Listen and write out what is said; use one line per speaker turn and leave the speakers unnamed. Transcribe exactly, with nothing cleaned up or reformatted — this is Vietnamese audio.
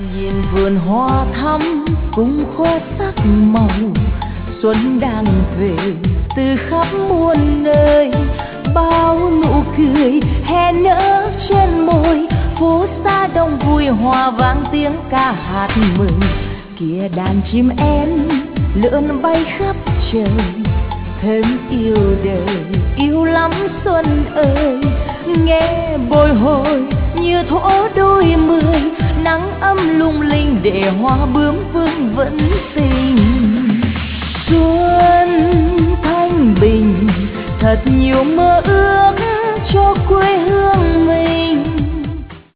Nhìn vườn hoa thắm cùng khoe sắc màu, xuân đang về từ khắp muôn nơi. Bao nụ cười hè nở trên môi, phố xa đông vui hòa vang tiếng ca hát mừng. Kìa đàn chim én lượn bay khắp trời, thêm yêu đời yêu lắm xuân ơi. Nghe bồi hồi như thổ đôi mươi, nắng ấm lung linh để hoa bướm vương vẫn tình. Xuân thanh bình thật nhiều mơ ước cho quê hương.